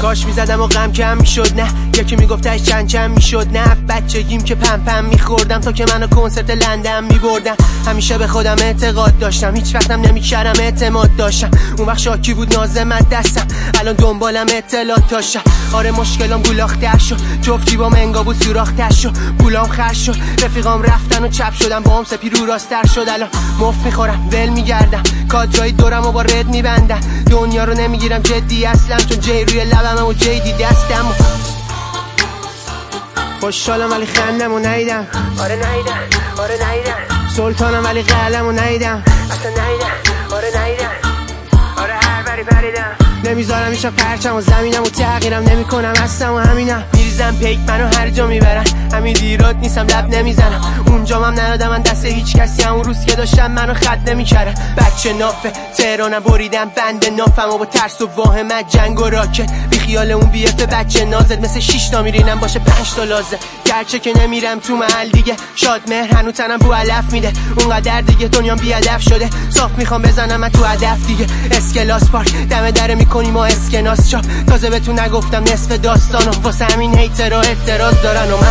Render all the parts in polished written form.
کاش میزدم و غم کم میشد، نه یکی میگفتش چند چند میشد، نه بچگیم که پم پم میخوردم تا که منو کنسرت لندن میبردم. همیشه به خودم اعتقاد داشتم، هیچ وقتم نمیکردم اعتماد داشتم. اون وقت شاکی بود نازمت دستم، الان دنبالم اطلاعات داشتم. آره مشکلام گولاخته شد، جفت جیبام انگا بود سوراخته شد، پولام خرج شد، رفیقام رفتن و چپ شدم، با هم سپی رو راستر شد. الان مفت میخورم ول میگردم، کادرای دورم و با رد میبندم. دنیا رو نمیگیرم جدی اصلا، چون جی روی لبم و جی دی دستم. خوشحالم ولی خندم و نیدم، آره نیدم، آره نیدم. سلطانم ولی قلم و نیدم، اصلا نیدم، آره نیدم. آره هر بری پریدم، نمیذارم ایشا پرچم و زمینم و تغییرم نمی کنم هستم و همینم. میریزم پیک منو هر جا میبرن، همین دیرات نیستم لب نمیزنم. اونجا هم ننادم من دست هیچ کسی، همون روز که داشتم منو خط نمیکردن. بچه نافه تهرانم بریدم بند نافم و با ترس و واهمت جنگ و راکت بی خیال اون بیفته بچه نازت، مثل 6 تا میرینم باشه 5 تا لازه. گرچه که نمیرم تو محل دیگه، شاد مهر هنو تنم بو علف میده، اونقدر دیگه دنیام بی هدف شده. صاف میخوام بزنم من تو هدف دیگه. اسکلاس پارک دم در میکنیم و اسکناس چاپ، تازه بهتون نگفتم نصف داستانو، واسه همین هیترها اعتراض دارن. و من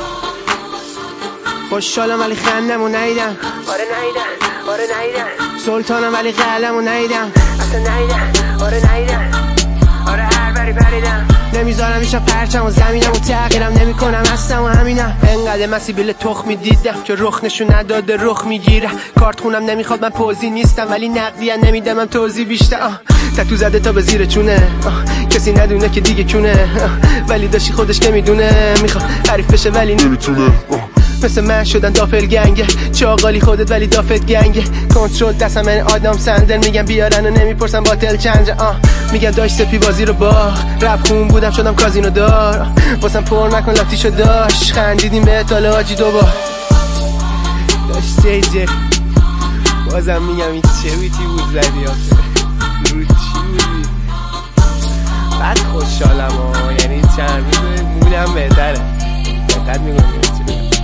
خوشحالم ولی خندم و نیدم، آره نیدم، آره نیدم. سلطانم ولی قلم و نیدم، اصلا نیدم، آره نیدم. آره هر بری پریدم، نمیذارم ایشا پرچم و زمینم و تغییرم نمی کنم هستم و همینم. انقدر مسیبیل تخمی دیدم که رخ نشون نداده رخ میگیرم. کارت خونم نمیخواد من پوزی نیستم، ولی نقدیه نمیدم من توضیح بیشتر. تتو زده تا به زیر چونه، کسی ندونه که دیگه کونه، ولی داشتی خودش که میدونه میخواد حریف بشه ولی نمیتونه. مثل من شدن داپل گنگه، چاقالی خودت ولی دافت گنگه. کنترل دستم من آدم سندر، میگم بیارن و نمیپرسم باتل چنجه. میگم داشت سپی بازی رو باخ، رپ خون بودم شدم کازینو دار، واسم پر نکن لاتیشو داشت، خندیدیم به اطاله آجی دوبار. داشت جی جی بازم میگم این چه بیتی بود زدی آخه رو چی بودی. بعد خوشحالم یعنی چند روز مودم بهتره، دقت میکنم